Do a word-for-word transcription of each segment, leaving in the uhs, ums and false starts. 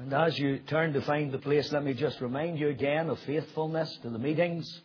And as you turn to find the place, let me just remind you again of faithfulness to the meetings.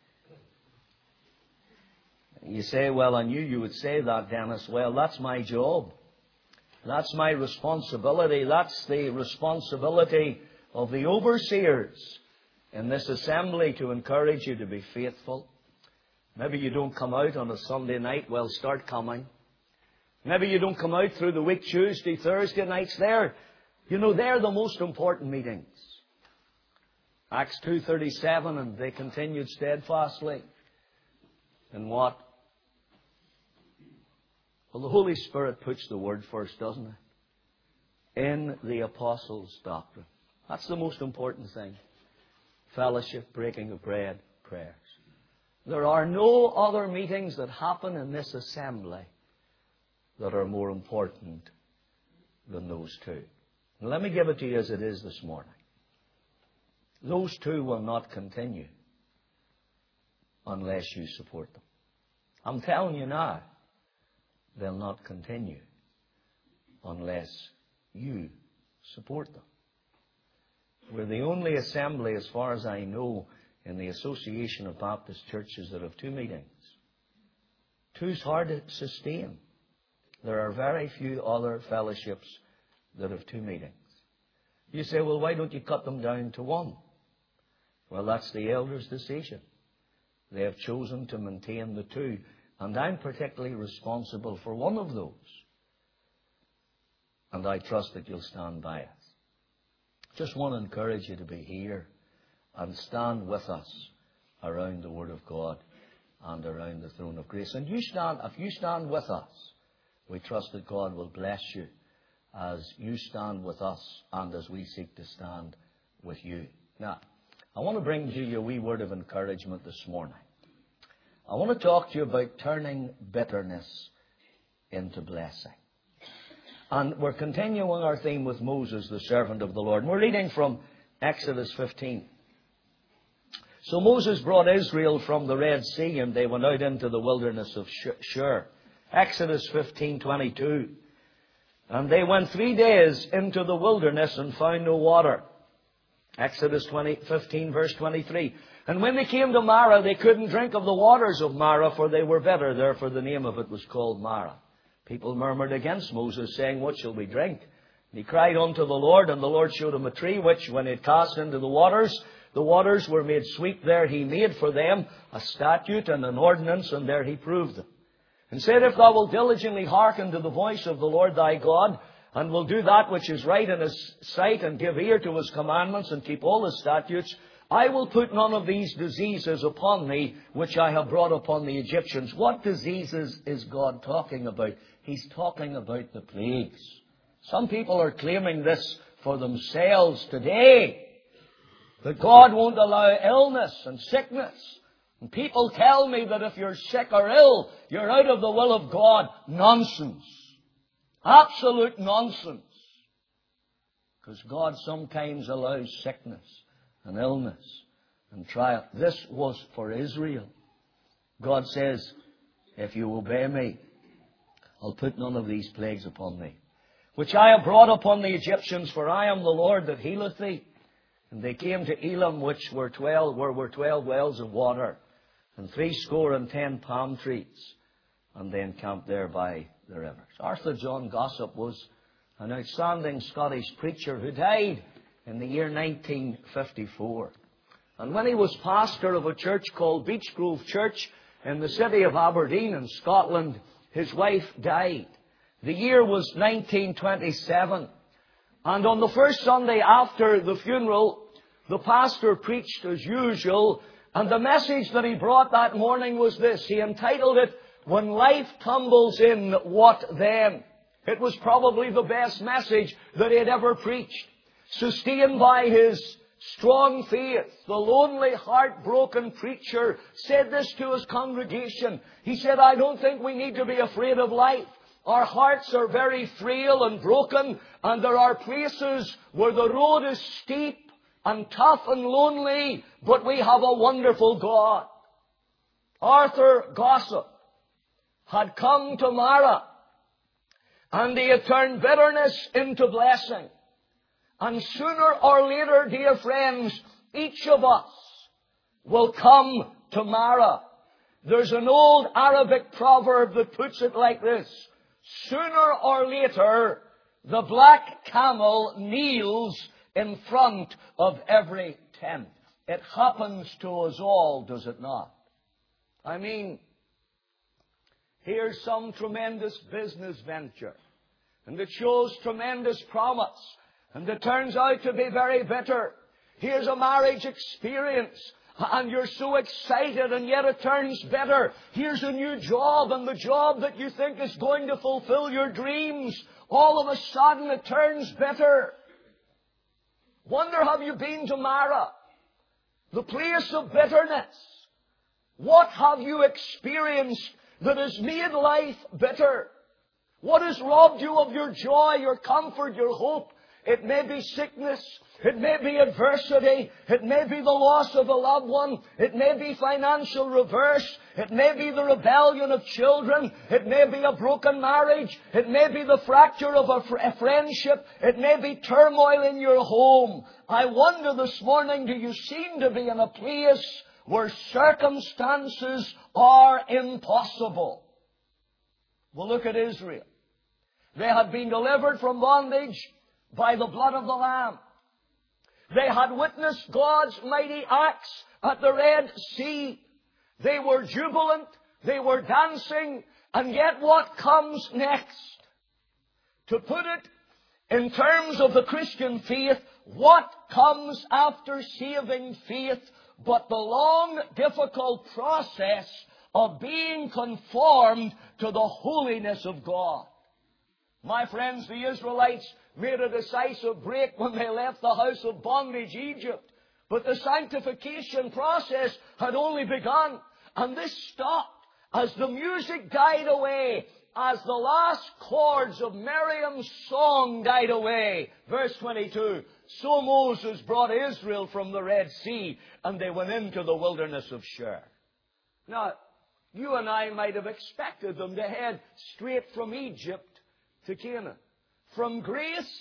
You say, well, I knew you would say that, Dennis. Well, that's my job. That's my responsibility. That's the responsibility of the overseers in this assembly, to encourage you to be faithful. Maybe you don't come out on a Sunday night. Well, start coming. Maybe you don't come out through the week, Tuesday, Thursday nights. There, you know, they're the most important meetings. Acts two thirty-seven, and they continued steadfastly. And what? Well, the Holy Spirit puts the word first, doesn't it? In the apostles' doctrine. That's the most important thing. Fellowship, breaking of bread, prayers. There are no other meetings that happen in this assembly that are more important than those two. Now, let me give it to you as it is this morning. Those two will not continue unless you support them. I'm telling you now, they'll not continue unless you support them. We're the only assembly, as far as I know, in the Association of Baptist Churches that have two meetings. Two's hard to sustain. There are very few other fellowships that have two meetings. You say, well, why don't you cut them down to one? Well, that's the elders' decision. They have chosen to maintain the two. And I'm particularly responsible for one of those. And I trust that you'll stand by us. Just want to encourage you to be here and stand with us around the Word of God and around the throne of grace. And you stand, if you stand with us, we trust that God will bless you as you stand with us and as we seek to stand with you. Now, I want to bring to you a wee word of encouragement this morning. I want to talk to you about turning bitterness into blessing. And we're continuing our theme with Moses, the servant of the Lord. And we're reading from Exodus fifteen. So Moses brought Israel from the Red Sea, and they went out into the wilderness of Shur. Exodus fifteen twenty-two. And they went three days into the wilderness and found no water. Exodus fifteen verse twenty-three. And when they came to Marah, they couldn't drink of the waters of Marah, for they were bitter. Therefore the name of it was called Marah. People murmured against Moses, saying, what shall we drink? And he cried unto the Lord, and the Lord showed him a tree, which when it cast into the waters, the waters were made sweet. There he made for them a statute and an ordinance, and there he proved them. And said, if thou wilt diligently hearken to the voice of the Lord thy God, and will do that which is right in his sight, and give ear to his commandments, and keep all his statutes, I will put none of these diseases upon thee, which I have brought upon the Egyptians. What diseases is God talking about? He's talking about the plagues. Some people are claiming this for themselves today, that God won't allow illness and sickness. And people tell me that if you're sick or ill, you're out of the will of God. Nonsense. Absolute nonsense. Because God sometimes allows sickness and illness and trial. This was for Israel. God says, if you obey me, I'll put none of these plagues upon thee, which I have brought upon the Egyptians, for I am the Lord that healeth thee. And they came to Elim, which were twelve, where were twelve wells of water, and threescore and ten palm trees, and they encamped there by the rivers. Arthur John Gossip was an outstanding Scottish preacher who died in the year nineteen fifty-four. And when he was pastor of a church called Beech Grove Church in the city of Aberdeen in Scotland, his wife died. The year was nineteen twenty-seven. And on the first Sunday after the funeral, the pastor preached as usual. And the message that he brought that morning was this. He entitled it, When Life Tumbles In, What Then? It was probably the best message that he had ever preached. Sustained by his strong faith, the lonely, heartbroken preacher said this to his congregation. He said, I don't think we need to be afraid of life. Our hearts are very frail and broken, and there are places where the road is steep and tough and lonely, but we have a wonderful God. Arthur Gossip had come to Marah, and he had turned bitterness into blessing. And sooner or later, dear friends, each of us will come to Marah. There's an old Arabic proverb that puts it like this: sooner or later, the black camel kneels in front of every tent. It happens to us all, does it not? I mean, here's some tremendous business venture, and it shows tremendous promise, and it turns out to be very bitter. Here's a marriage experience, and you're so excited, and yet it turns bitter. Here's a new job, and the job that you think is going to fulfill your dreams, all of a sudden it turns bitter. Wonder, have you been to Marah, the place of bitterness? What have you experienced that has made life bitter? What has robbed you of your joy, your comfort, your hope? It may be sickness. It may be adversity. It may be the loss of a loved one. It may be financial reverse. It may be the rebellion of children. It may be a broken marriage. It may be the fracture of a, fr- a friendship. It may be turmoil in your home. I wonder this morning, do you seem to be in a place where circumstances are impossible? Well, look at Israel. They had been delivered from bondage by the blood of the Lamb. They had witnessed God's mighty acts at the Red Sea. They were jubilant. They were dancing. And yet what comes next? To put it in terms of the Christian faith, what comes after saving faith but the long, difficult process of being conformed to the holiness of God? My friends, the Israelites made a decisive break when they left the house of bondage, Egypt. But the sanctification process had only begun. And this stopped as the music died away, as the last chords of Miriam's song died away. Verse twenty-two, so Moses brought Israel from the Red Sea, and they went into the wilderness of Shur. Now, you and I might have expected them to head straight from Egypt to Canaan. From grace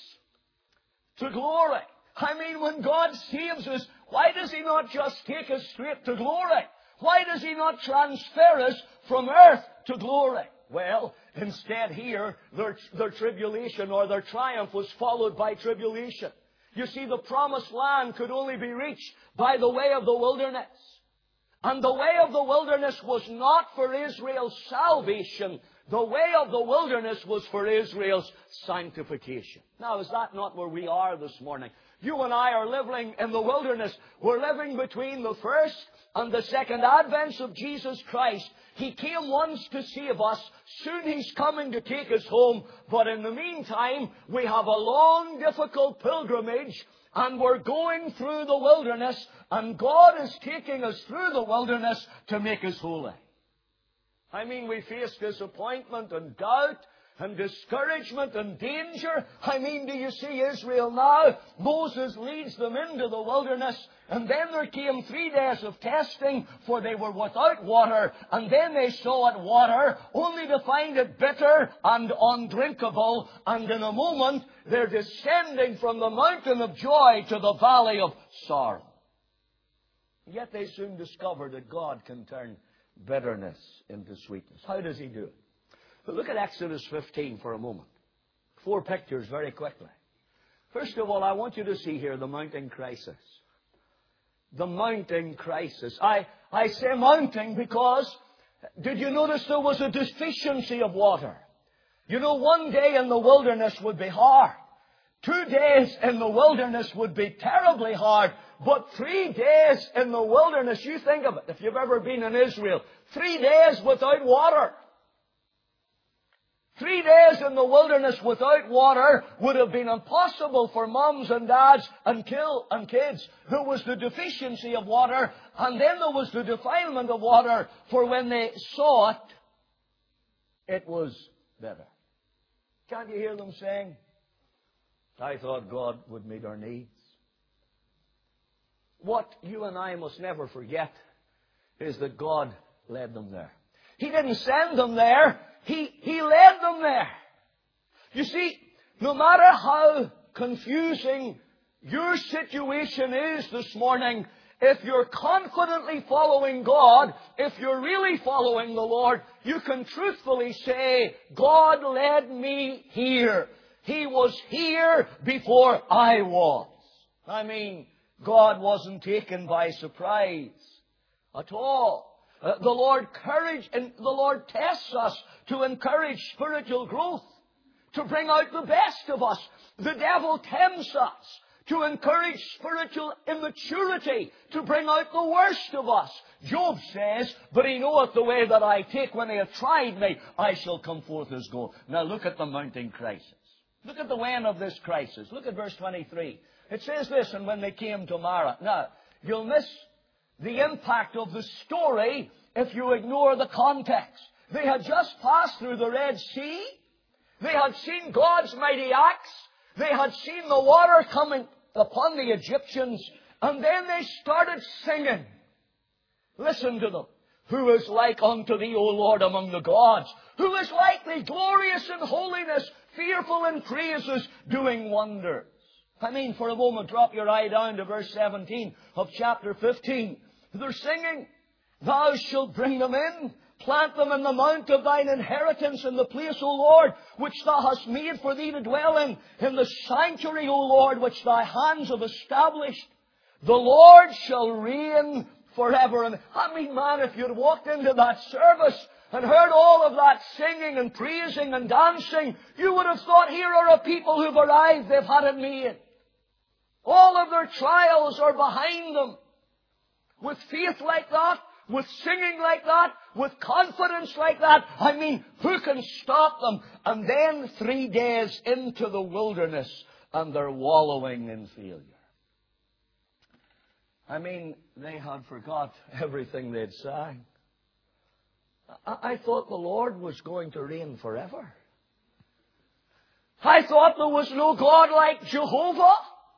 to glory. I mean, when God saves us, why does He not just take us straight to glory? Why does He not transfer us from earth to glory? Well, instead here, their, their tribulation or their triumph was followed by tribulation. You see, the promised land could only be reached by the way of the wilderness. And the way of the wilderness was not for Israel's salvation. The way of the wilderness was for Israel's sanctification. Now, is that not where we are this morning? You and I are living in the wilderness. We're living between the first and the second advents of Jesus Christ. He came once to save us. Soon He's coming to take us home. But in the meantime, we have a long, difficult pilgrimage, and we're going through the wilderness, and God is taking us through the wilderness to make us holy. I mean, we face disappointment and doubt and discouragement and danger. I mean, do you see Israel now? Moses leads them into the wilderness, and then there came three days of testing, for they were without water, and then they saw it water, only to find it bitter and undrinkable, and in a moment they're descending from the mountain of joy to the valley of sorrow. Yet they soon discover that God can turn bitterness into sweetness. How does He do it? But look at Exodus fifteen for a moment. Four pictures very quickly. First of all, I want you to see here the mounting crisis. The mounting crisis. I, I say mounting because, did you notice there was a deficiency of water? You know, one day in the wilderness would be hard. Two days in the wilderness would be terribly hard. But three days in the wilderness, you think of it, if you've ever been in Israel, three days without water. Three days in the wilderness without water would have been impossible for mums and dads and, kill, and kids. There was the deficiency of water, and then there was the defilement of water, for when they saw it, it was bitter. Can't you hear them saying, I thought God would meet our needs? What you and I must never forget is that God led them there. He didn't send them there. He, he led them there. You see, no matter how confusing your situation is this morning, if you're confidently following God, if you're really following the Lord, you can truthfully say, God led me here. He was here before I was. I mean, God wasn't taken by surprise at all. Uh, the Lord courage and the Lord tests us to encourage spiritual growth, to bring out the best of us. The devil tempts us to encourage spiritual immaturity, to bring out the worst of us. Job says, but he knoweth the way that I take. When they have tried me, I shall come forth as gold. Now look at the mounting crisis. Look at the when of this crisis. Look at verse twenty-three. It says this, and when they came to Marah. Now, you'll miss the impact of the story if you ignore the context. They had just passed through the Red Sea. They had seen God's mighty acts. They had seen the water coming upon the Egyptians. And then they started singing. Listen to them. Who is like unto thee, O Lord, among the gods? Who is like thee, glorious in holiness, fearful in praises, doing wonders? I mean, for a moment, drop your eye down to verse seventeen of chapter fifteen. They're singing, Thou shalt bring them in, plant them in the mount of thine inheritance, in the place, O Lord, which thou hast made for thee to dwell in, in the sanctuary, O Lord, which thy hands have established. The Lord shall reign forever. And I mean, man, if you'd walked into that service and heard all of that singing and praising and dancing, you would have thought, here are a people who've arrived, they've had it made. All of their trials are behind them. With faith like that, with singing like that, with confidence like that, I mean, who can stop them? And then three days into the wilderness, and they're wallowing in failure. I mean, they had forgot everything they'd sang. I, I thought the Lord was going to reign forever. I thought there was no God like Jehovah.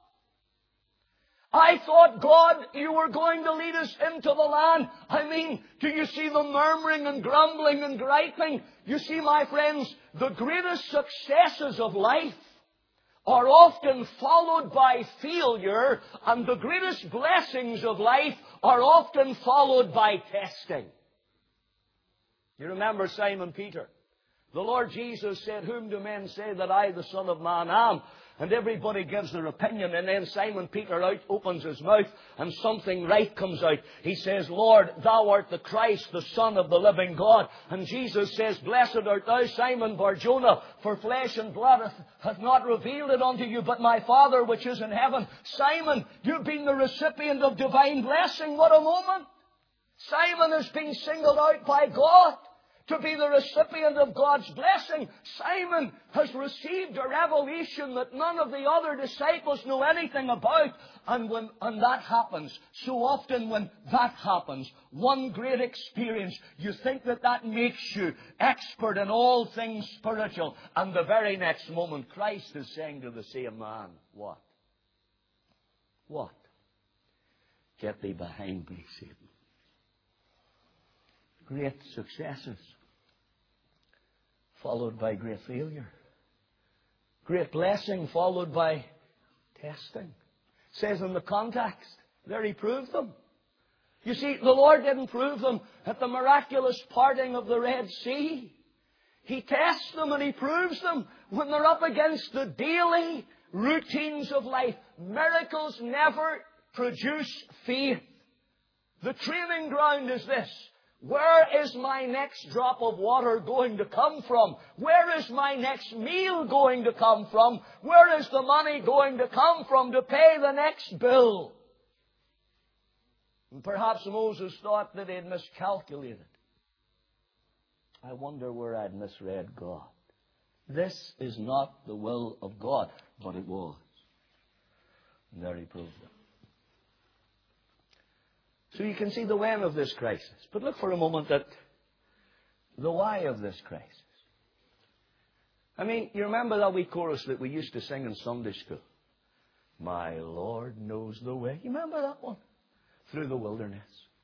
I thought, God, you were going to lead us into the land. I mean, do you see the murmuring and grumbling and griping? You see, my friends, the greatest successes of life are often followed by failure, and the greatest blessings of life are often followed by testing. You remember Simon Peter? The Lord Jesus said, Whom do men say that I, the Son of Man, am? And everybody gives their opinion, and then Simon Peter out opens his mouth, and something right comes out. He says, Lord, thou art the Christ, the Son of the living God. And Jesus says, Blessed art thou, Simon Bar-Jonah, for flesh and blood hath, hath not revealed it unto you, but my Father which is in heaven. Simon, you've been the recipient of divine blessing. What a moment! Simon has been singled out by God to be the recipient of God's blessing. Simon has received a revelation that none of the other disciples know anything about. And when and that happens, so often when that happens, one great experience, you think that that makes you expert in all things spiritual. And the very next moment, Christ is saying to the same man, what? What? Get thee behind me, Satan. Great successes, followed by great failure. Great blessing, followed by testing. It says in the context, there he proved them. You see, the Lord didn't prove them at the miraculous parting of the Red Sea. He tests them and He proves them when they're up against the daily routines of life. Miracles never produce faith. The training ground is this. Where is my next drop of water going to come from? Where is my next meal going to come from? Where is the money going to come from to pay the next bill? And perhaps Moses thought that he had miscalculated. I wonder where I'd misread God. This is not the will of God, but it was. And there he proved it. So you can see the when of this crisis. But look for a moment at the why of this crisis. I mean, you remember that wee chorus that we used to sing in Sunday school? My Lord knows the way. You remember that one? Through the wilderness.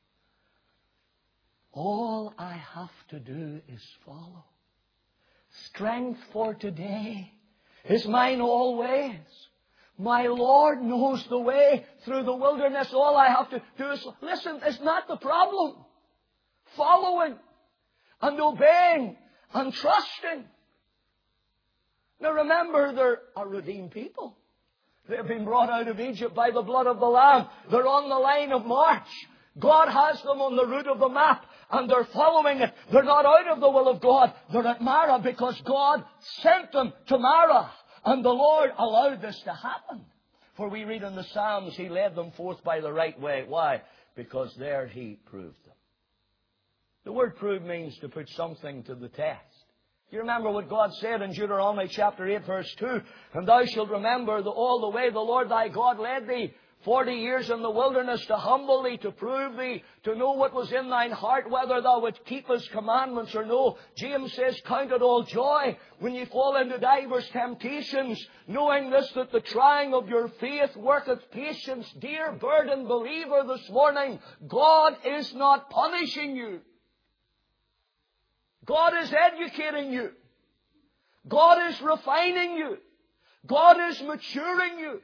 All I have to do is follow. Strength for today is mine always. My Lord knows the way through the wilderness. All I have to do is listen. It's not the problem. Following and obeying and trusting. Now remember, they're a redeemed people. They've been brought out of Egypt by the blood of the Lamb. They're on the line of march. God has them on the route of the map, and they're following it. They're not out of the will of God. They're at Marah because God sent them to Marah. And the Lord allowed this to happen. For we read in the Psalms, He led them forth by the right way. Why? Because there He proved them. The word prove means to put something to the test. You remember what God said in Deuteronomy chapter eight verse two. And thou shalt remember the, all the way the Lord thy God led thee forty years in the wilderness to humble thee, to prove thee, to know what was in thine heart, whether thou wouldst keep His commandments or no. James says, count it all joy when ye fall into divers temptations, knowing this, that the trying of your faith worketh patience. Dear burdened believer this morning, God is not punishing you. God is educating you. God is refining you. God is maturing you.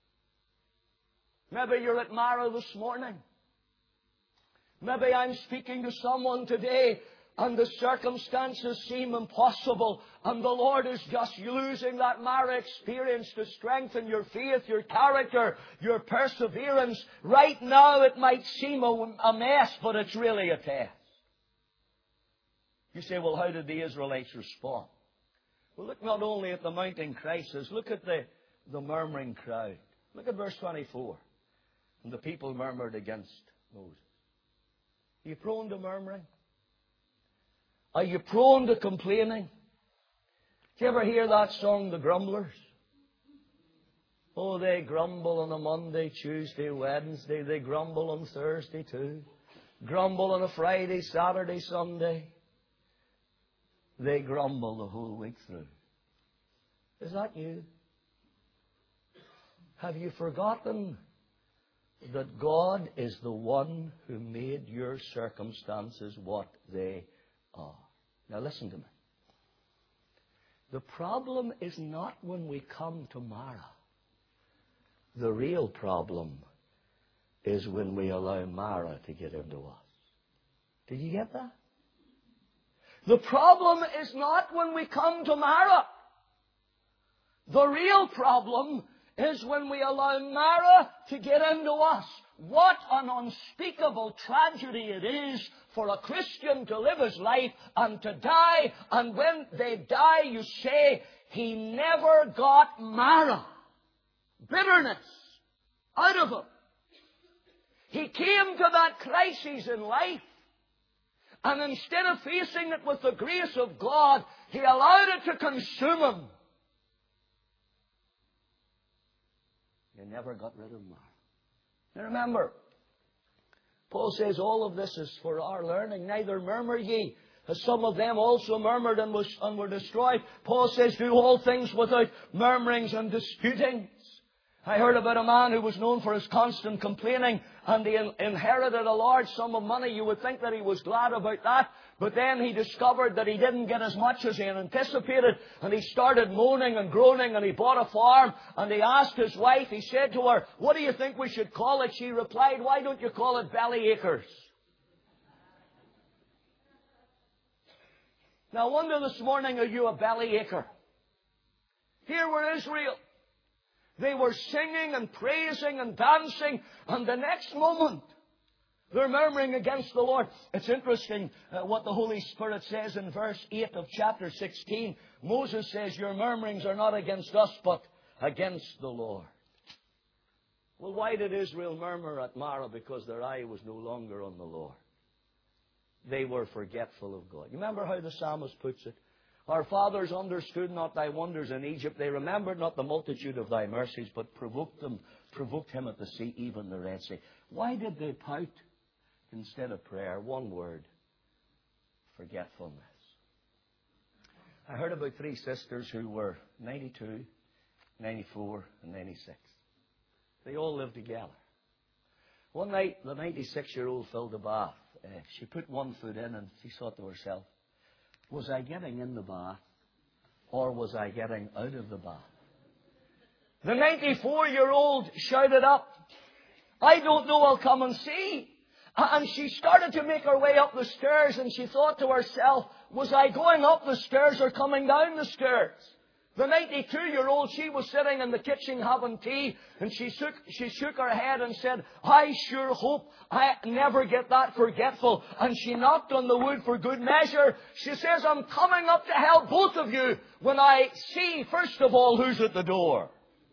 Maybe you're at Marah this morning. Maybe I'm speaking to someone today and the circumstances seem impossible, and the Lord is just using that Marah experience to strengthen your faith, your character, your perseverance. Right now it might seem a, a mess, but it's really a test. You say, well, how did the Israelites respond? Well, look not only at the mounting crisis, look at the, the murmuring crowd. Look at verse twenty-four. And the people murmured against Moses. Are you prone to murmuring? Are you prone to complaining? Did you ever hear that song, The Grumblers? Oh, they grumble on a Monday, Tuesday, Wednesday. They grumble on Thursday too. Grumble on a Friday, Saturday, Sunday. They grumble the whole week through. Is that you? Have you forgotten that God is the one who made your circumstances what they are? Now listen to me. The problem is not when we come to Marah. The real problem is when we allow Marah to get into us. Did you get that? The problem is not when we come to Marah. The real problem is when we allow Marah to get into us. What an unspeakable tragedy it is for a Christian to live his life and to die, and when they die you say, he never got Marah, bitterness, out of him. He came to that crisis in life, and instead of facing it with the grace of God, he allowed it to consume him. He never got rid of Marah. Now remember, Paul says all of this is for our learning. Neither murmur ye, as some of them also murmured and, was, and were destroyed. Paul says, do all things without murmurings and disputings. I heard about a man who was known for his constant complaining, and he inherited a large sum of money. You would think that he was glad about that. But then he discovered that he didn't get as much as he had anticipated, and he started moaning and groaning, and he bought a farm, and he asked his wife, he said to her, what do you think we should call it? She replied, why don't you call it Belly Acres? Now I wonder this morning, are you a belly acre? Here were Israel. They were singing and praising and dancing, and the next moment they're murmuring against the Lord. It's interesting uh, what the Holy Spirit says in verse eight of chapter sixteen. Moses says, your murmurings are not against us, but against the Lord. Well, why did Israel murmur at Marah? Because their eye was no longer on the Lord. They were forgetful of God. You remember how the psalmist puts it? Our fathers understood not thy wonders in Egypt. They remembered not the multitude of thy mercies, but provoked them, provoked him at the sea, even the Red Sea. Why did they pout instead of prayer? One word: forgetfulness. I heard about three sisters who were ninety-two, ninety-four, and ninety-six. They all lived together. One night, the ninety-six-year-old filled a bath. Uh, she put one foot in and she thought to herself, was I getting in the bath or was I getting out of the bath? The ninety-four-year-old shouted up, I don't know, I'll come and see. And she started to make her way up the stairs, and she thought to herself, was I going up the stairs or coming down the stairs? The ninety-two-year-old, she was sitting in the kitchen having tea, and she shook, she shook her head and said, I sure hope I never get that forgetful. And she knocked on the wood for good measure. She says, I'm coming up to help both of you when I see, first of all, who's at the door.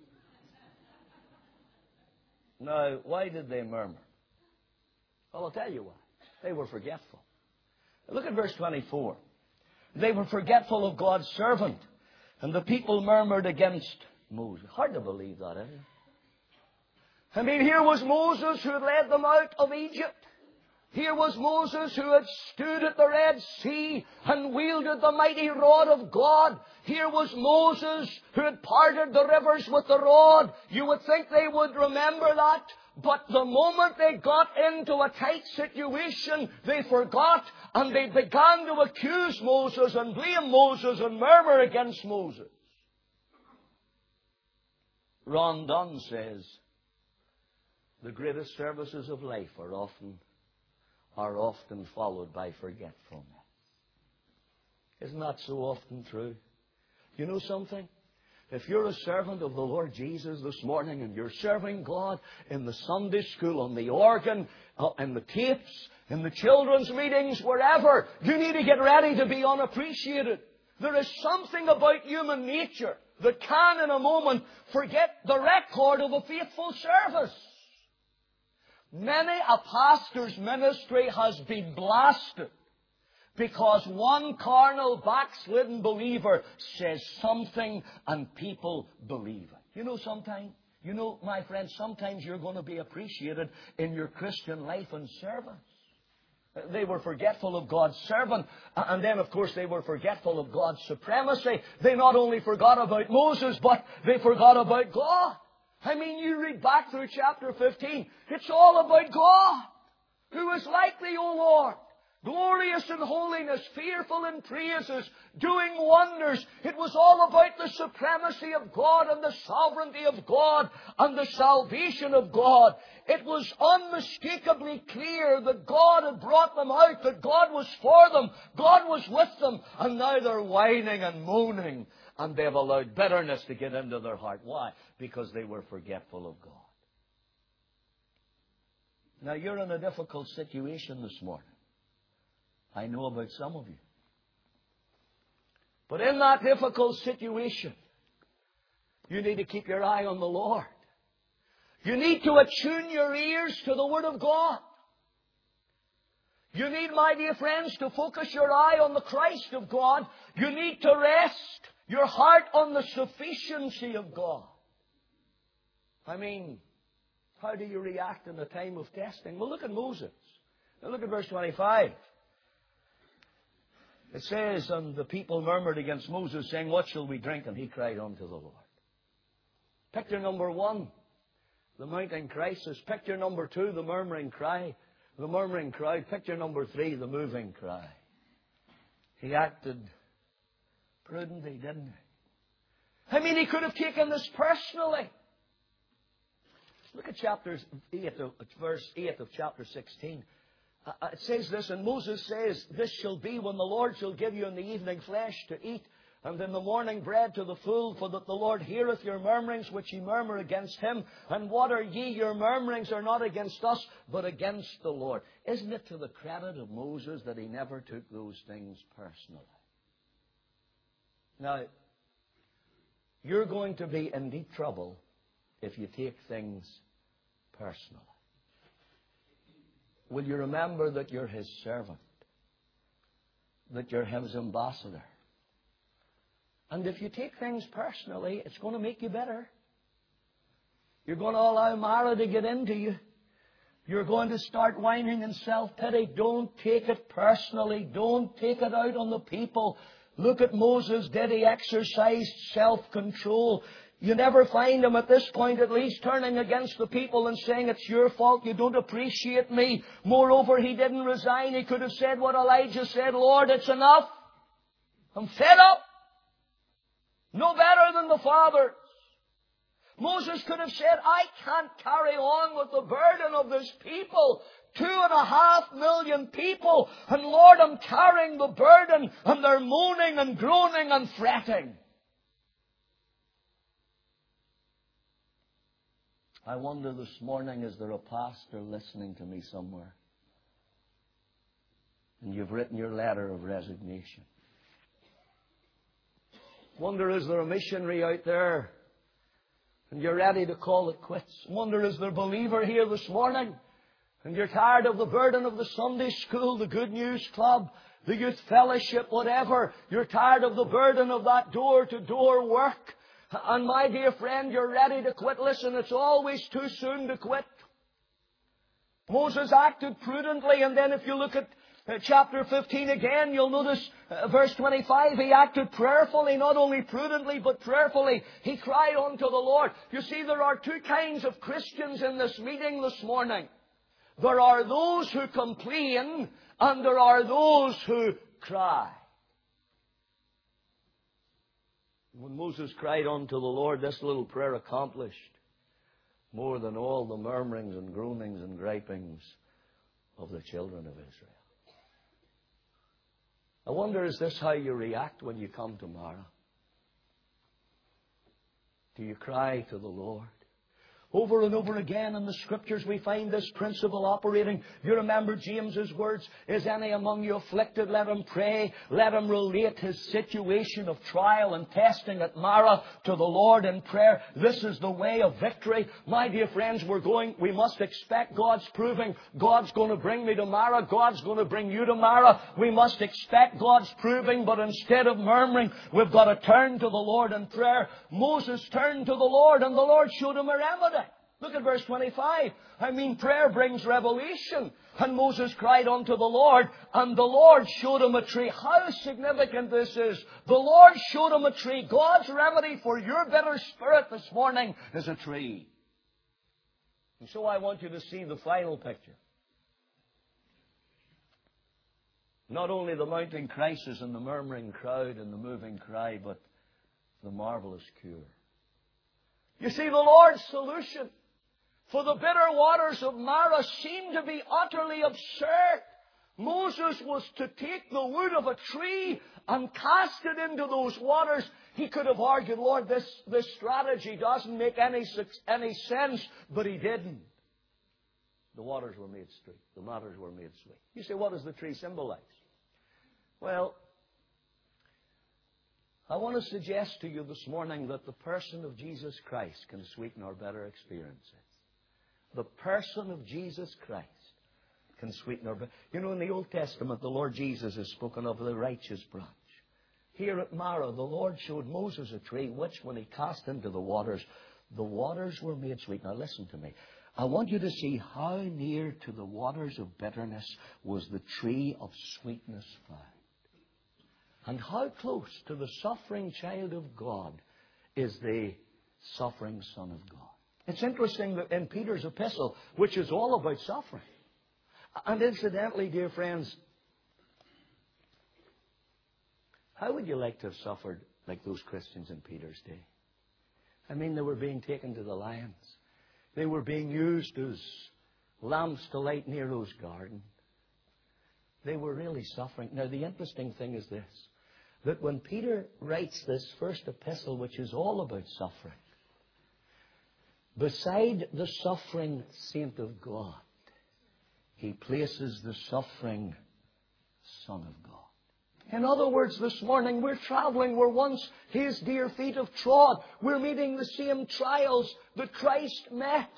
Now, why did they murmur? Well, I'll tell you why. They were forgetful. Look at verse twenty-four. They were forgetful of God's servant, and the people murmured against Moses. Hard to believe that, isn't it? I mean, here was Moses who had led them out of Egypt. Here was Moses who had stood at the Red Sea and wielded the mighty rod of God. Here was Moses who had parted the rivers with the rod. You would think they would remember that. But the moment they got into a tight situation, they forgot and they began to accuse Moses and blame Moses and murmur against Moses. Ron Dunn says, the greatest services of life are often are often followed by forgetfulness. Isn't that so often true? You know something? If you're a servant of the Lord Jesus this morning and you're serving God in the Sunday school, on the organ, uh, in the tapes, in the children's meetings, wherever, you need to get ready to be unappreciated. There is something about human nature that can in a moment forget the record of a faithful service. Many a pastor's ministry has been blasted because one carnal, backslidden believer says something and people believe it. You know, sometimes, you know, my friends, sometimes you're going to be appreciated in your Christian life and service. They were forgetful of God's servant, and then, of course, they were forgetful of God's supremacy. They not only forgot about Moses, but they forgot about God. I mean, you read back through chapter fifteen. It's all about God. Who is like thee, O Lord? Glorious in holiness, fearful in praises, doing wonders. It was all about the supremacy of God and the sovereignty of God and the salvation of God. It was unmistakably clear that God had brought them out, that God was for them, God was with them, and now they're whining and moaning. And they've allowed bitterness to get into their heart. Why? Because they were forgetful of God. Now, you're in a difficult situation this morning. I know about some of you. But in that difficult situation, you need to keep your eye on the Lord. You need to attune your ears to the Word of God. You need, my dear friends, to focus your eye on the Christ of God. You need to rest your heart on the sufficiency of God. I mean, how do you react in a time of testing? Well, look at Moses. Now look at verse twenty-five. It says, and the people murmured against Moses, saying, what shall we drink? And he cried unto the Lord. Picture number one, the mounting crisis. Picture number two, the murmuring cry. The murmuring crowd. Picture number three, the moving cry. He acted prudently, didn't he? I mean, he could have taken this personally. Look at chapter eight, of, verse eight of chapter sixteen. Uh, it says this, and Moses says, this shall be when the Lord shall give you in the evening flesh to eat, and in the morning bread to the full, for that the Lord heareth your murmurings which ye murmur against him. And what are ye? Your murmurings are not against us, but against the Lord. Isn't it to the credit of Moses that he never took those things personally? Now, you're going to be in deep trouble if you take things personally. Will you remember that you're his servant? That you're his ambassador? And if you take things personally, it's going to make you bitter. You're going to allow Mara to get into you. You're going to start whining and self-pity. Don't take it personally. Don't take it out on the people. Look at Moses. Did he exercise self-control? You never find him, at this point at least, turning against the people and saying, it's your fault, you don't appreciate me. Moreover, he didn't resign. He could have said what Elijah said, Lord, it's enough. I'm fed up. No better than the fathers. Moses could have said, I can't carry on with the burden of this people. Two and a half million people. And Lord, I'm carrying the burden. And they're moaning and groaning and fretting. I wonder this morning, is there a pastor listening to me somewhere? And you've written your letter of resignation. Wonder, is there a missionary out there? And you're ready to call it quits. Wonder, is there a believer here this morning? And you're tired of the burden of the Sunday school, the Good News Club, the youth fellowship, whatever. You're tired of the burden of that door-to-door work. And my dear friend, you're ready to quit. Listen, it's always too soon to quit. Moses acted prudently, and then if you look at uh, chapter fifteen again, you'll notice uh, verse twenty-five, he acted prayerfully, not only prudently, but prayerfully. He cried unto the Lord. You see, there are two kinds of Christians in this meeting this morning. There are those who complain, and there are those who cry. When Moses cried unto the Lord, this little prayer accomplished more than all the murmurings and groanings and gripings of the children of Israel. I wonder, is this how you react when you come to Marah? Do you cry to the Lord? Over and over again in the Scriptures we find this principle operating. You remember James's words, is any among you afflicted? Let him pray. Let him relate his situation of trial and testing at Marah to the Lord in prayer. This is the way of victory. My dear friends, we're going, we must expect God's proving. God's going to bring me to Marah. God's going to bring you to Marah. We must expect God's proving, but instead of murmuring, we've got to turn to the Lord in prayer. Moses turned to the Lord, and the Lord showed him a remedy. Look at verse twenty-five. I mean, prayer brings revelation. And Moses cried unto the Lord, and the Lord showed him a tree. How significant this is. The Lord showed him a tree. God's remedy for your bitter spirit this morning is a tree. And so I want you to see the final picture. Not only the mounting crisis and the murmuring crowd and the moving cry, but the marvelous cure. You see, the Lord's solution for the bitter waters of Marah seemed to be utterly absurd. Moses was to take the wood of a tree and cast it into those waters. He could have argued, Lord, this, this strategy doesn't make any, any sense, but he didn't. The waters were made sweet. The waters were made sweet. You say, what does the tree symbolize? Well, I want to suggest to you this morning that the person of Jesus Christ can sweeten our bitter experiences. The person of Jesus Christ can sweeten our bitter. You know, in the Old Testament, the Lord Jesus is spoken of the righteous branch. Here at Marah, the Lord showed Moses a tree, which when he cast into the waters, the waters were made sweet. Now listen to me. I want you to see how near to the waters of bitterness was the tree of sweetness found. And how close to the suffering child of God is the suffering Son of God. It's interesting that in Peter's epistle, which is all about suffering, and incidentally, dear friends, how would you like to have suffered like those Christians in Peter's day? I mean, they were being taken to the lions. They were being used as lamps to light Nero's garden. They were really suffering. Now, the interesting thing is this, that when Peter writes this first epistle, which is all about suffering, beside the suffering saint of God, he places the suffering Son of God. In other words, this morning we're traveling where once his dear feet have trod. We're meeting the same trials that Christ met.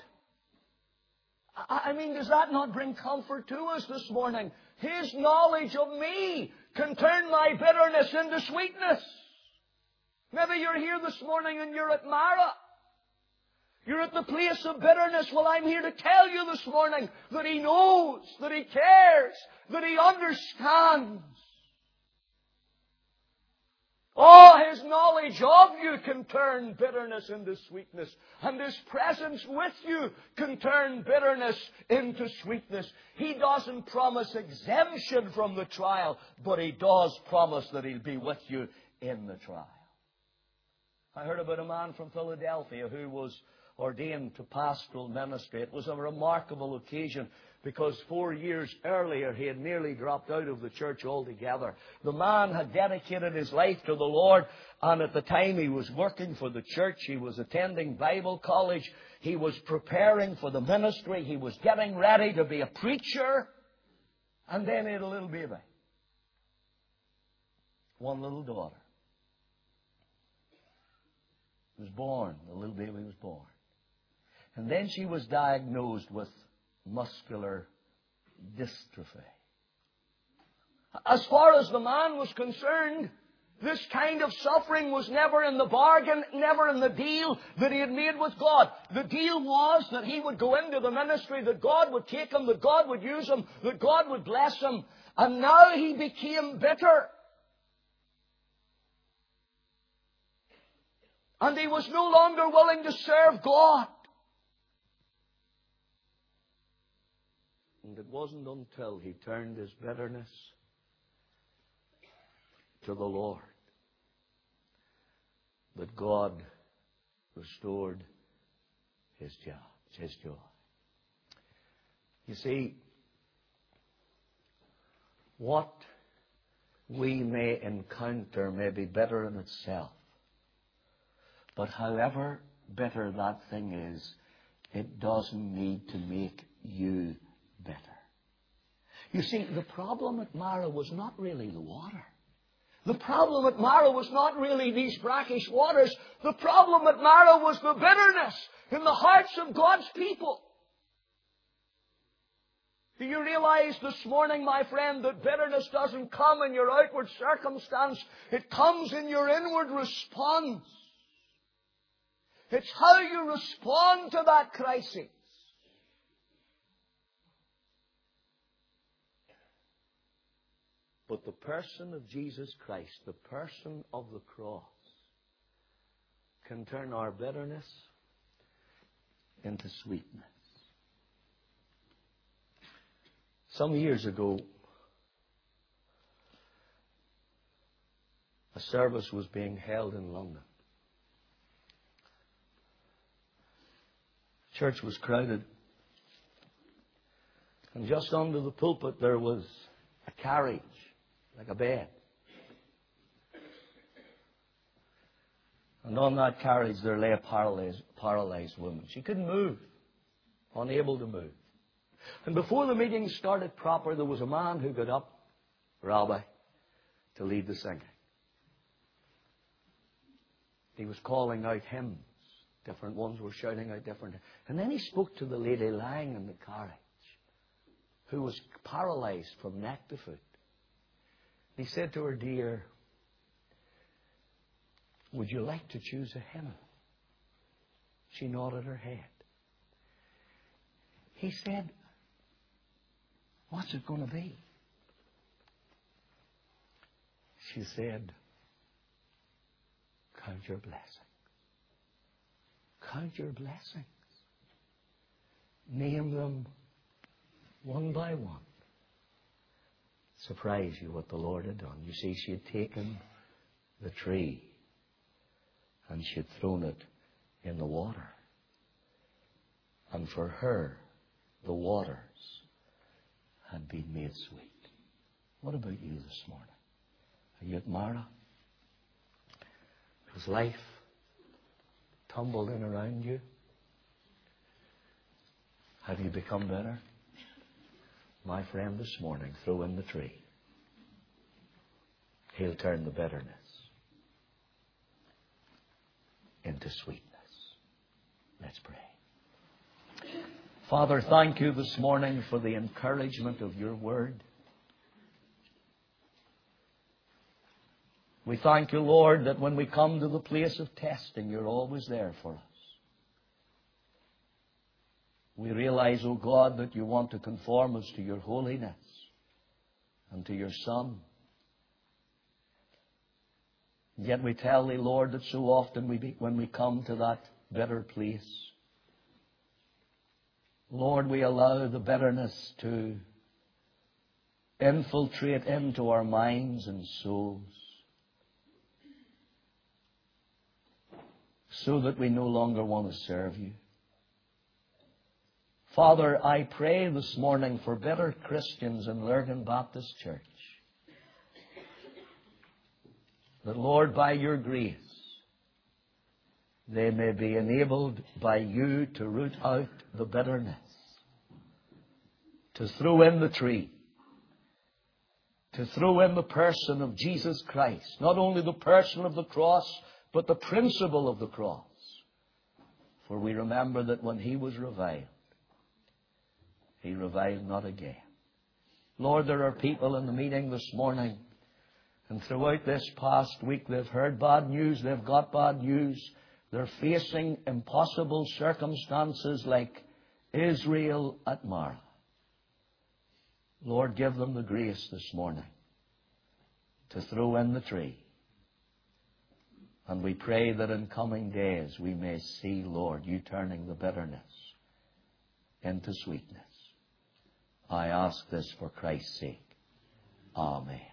I mean, does that not bring comfort to us this morning? His knowledge of me can turn my bitterness into sweetness. Maybe you're here this morning and you're at Marah. You're at the place of bitterness. Well, I'm here to tell you this morning that He knows, that He cares, that He understands. Oh, His knowledge of you can turn bitterness into sweetness. And His presence with you can turn bitterness into sweetness. He doesn't promise exemption from the trial, but He does promise that He'll be with you in the trial. I heard about a man from Philadelphia who was ordained to pastoral ministry. It was a remarkable occasion because four years earlier he had nearly dropped out of the church altogether. The man had dedicated his life to the Lord, and at the time he was working for the church. He was attending Bible college. He was preparing for the ministry. He was getting ready to be a preacher. And then he had a little baby. One little daughter. Was born. The little baby was born. And then she was diagnosed with muscular dystrophy. As far as the man was concerned, this kind of suffering was never in the bargain, never in the deal that he had made with God. The deal was that he would go into the ministry, that God would take him, that God would use him, that God would bless him. And now he became bitter. And he was no longer willing to serve God. And it wasn't until he turned his bitterness to the Lord that God restored his joy. His joy. You see, what we may encounter may be bitter in itself. But however bitter that thing is, it doesn't need to make you bitter. You see, the problem at Marah was not really the water. The problem at Marah was not really these brackish waters. The problem at Marah was the bitterness in the hearts of God's people. Do you realize this morning, my friend, that bitterness doesn't come in your outward circumstance. It comes in your inward response. It's how you respond to that crisis. But the person of Jesus Christ, the person of the cross, can turn our bitterness into sweetness. Some years ago, a service was being held in London. Church was crowded. And just under the pulpit there was a carriage, like a bed. And on that carriage there lay a paralyzed, paralyzed woman. She couldn't move, unable to move. And before the meeting started proper, there was a man who got up, Rabbi, to lead the singing. He was calling out hymns. Different ones were shouting out different. And then he spoke to the lady lying in the carriage, who was paralyzed from neck to foot. He said to her, "Dear, would you like to choose a hymn?" She nodded her head. He said, "What's it going to be?" She said, "Count your blessings. Count your blessings. Name them one by one." Surprise you what the Lord had done. You see, she had taken the tree and she had thrown it in the water. And for her, the waters had been made sweet. What about you this morning? Are you at Marah? Has life tumbled in around you? Have you become bitter? My friend, this morning, throw in the tree. He'll turn the bitterness into sweetness. Let's pray. Father, thank you this morning for the encouragement of your word. We thank you, Lord, that when we come to the place of testing, you're always there for us. We realize, O God, that you want to conform us to your holiness and to your Son. Yet we tell thee, Lord, that so often we be, when we come to that bitter place, Lord, we allow the bitterness to infiltrate into our minds and souls. so that we no longer want to serve you. Father, I pray this morning for better Christians in Lurgan Baptist Church. That, Lord, by your grace, they may be enabled by you to root out the bitterness, to throw in the tree, to throw in the person of Jesus Christ, not only the person of the cross, but the principle of the cross. For we remember that when he was reviled, he reviled not again. Lord, there are people in the meeting this morning, and throughout this past week they've heard bad news, they've got bad news, they're facing impossible circumstances like Israel at Marah. Lord, give them the grace this morning to throw in the tree. And we pray that in coming days we may see, Lord, you turning the bitterness into sweetness. I ask this for Christ's sake. Amen.